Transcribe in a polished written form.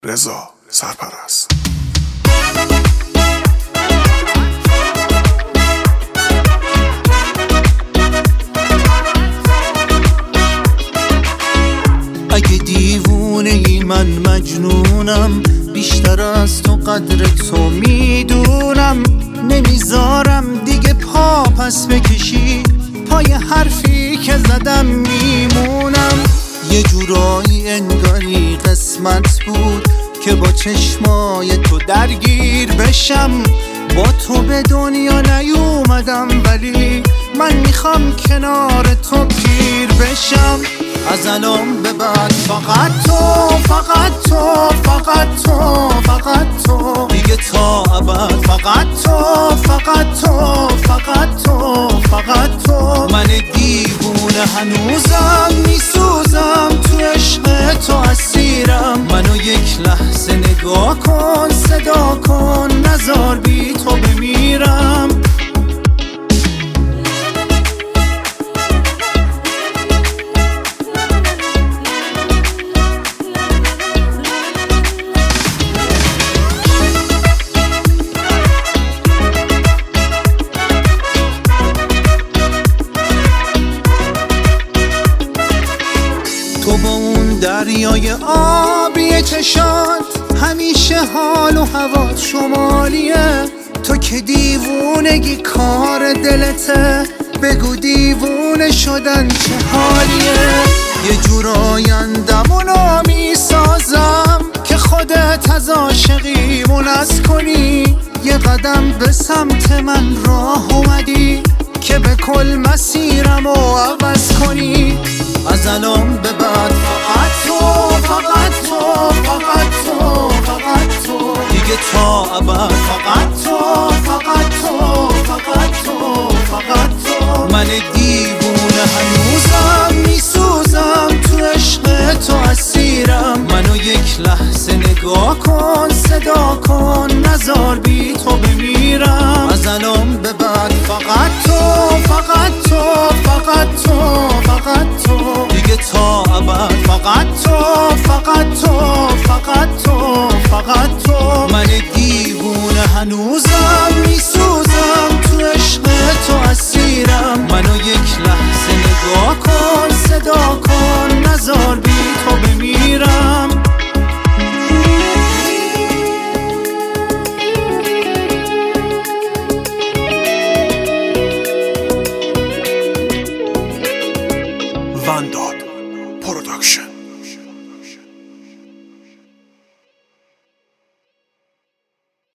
رضا سرپرست. اگه دیوونه ای من مجنونم، بیشتر از تو قدر تو میدونم. نمیذارم دیگه پا پس بکشی، پای حرفی که زدم میمونم. یه جورایی انگاری قسمت بود که با چشمای تو درگیر بشم. با تو به دنیا نیومدم، ولی من میخوام کنار تو پیر بشم. از الان به بعد فقط تو، فقط تو، فقط تو، فقط تو، دیگه تا ابد. فقط تو، فقط تو، فقط تو، فقط تو. من دیوونه هنوزم میسوزم، تو عشق تو اسیرم. منو یک لحظه نگاه کن، صدا کن، نزار بی تو بمیرم. تو با اون دریای آبی چشات، همیشه حال و هوا شمالیه. تو که دیوونگی کار دلته، بگو دیوونه شدن چه حالیه. یه جور آیندمونو میسازم که خودت از عاشقی منعکس کنی. یه قدم به سمت من راه اومدی که به کل مسیرمو عوض کنی. از الان به بعد فقط تو، فقط تو، فقط تو، فقط تو، دیگه تا ابد. فقط تو، فقط تو، فقط تو، فقط تو. من دیوونه هنوزم میسوزم، تو عشق تو اسیرم. منو یک لحظه نگاه کن، صدا کن، نزار بی تو بمیرم. از الان به بعد فقط تو، فقط تو، فقط تو، فقط تو، دیگه تا ابد. فقط تو، فقط تو،